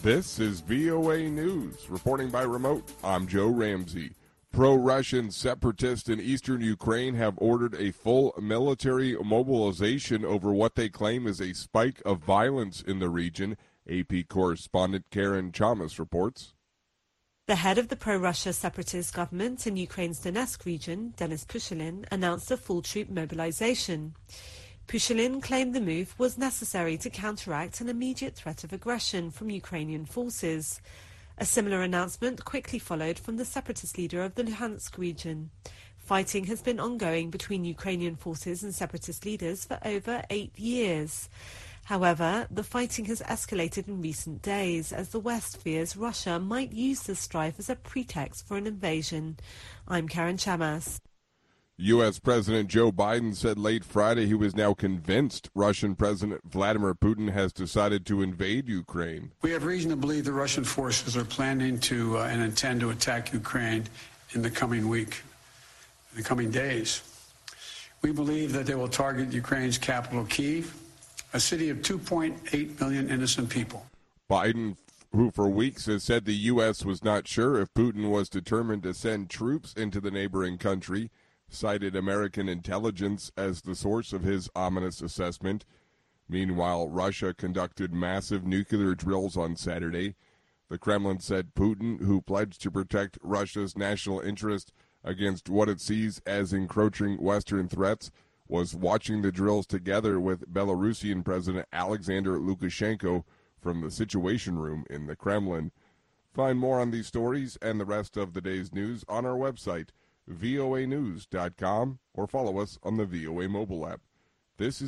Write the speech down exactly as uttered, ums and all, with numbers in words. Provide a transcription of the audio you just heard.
This is V O A News. Reporting by remote, I'm Joe Ramsey. Pro-Russian separatists in eastern Ukraine have ordered a full military mobilization over what they claim is a spike of violence in the region. A P correspondent Karen Chamas reports. The head of the pro-Russia separatist government in Ukraine's Donetsk region, Denis Pushilin, announced a full troop mobilization. Pushilin claimed the move was necessary to counteract an immediate threat of aggression from Ukrainian forces. A similar announcement quickly followed from the separatist leader of the Luhansk region. Fighting has been ongoing between Ukrainian forces and separatist leaders for over eight years. However, the fighting has escalated in recent days as the West fears Russia might use the strife as a pretext for an invasion. I'm Karen Chamas. U S. President Joe Biden said late Friday he was now convinced Russian President Vladimir Putin has decided to invade Ukraine. We have reason to believe the Russian forces are planning to uh, and intend to attack Ukraine in the coming week, in the coming days. We believe that they will target Ukraine's capital, Kyiv, a city of two point eight million innocent people. Biden, who for weeks has said the U S was not sure if Putin was determined to send troops into the neighboring country, cited American intelligence as the source of his ominous assessment. Meanwhile, Russia conducted massive nuclear drills on Saturday. The Kremlin said Putin, who pledged to protect Russia's national interest against what it sees as encroaching Western threats, was watching the drills together with Belarusian President Alexander Lukashenko from the Situation Room in the Kremlin. Find more on these stories and the rest of the day's news on our website, V O A news dot com, or follow us on the V O A mobile app. This is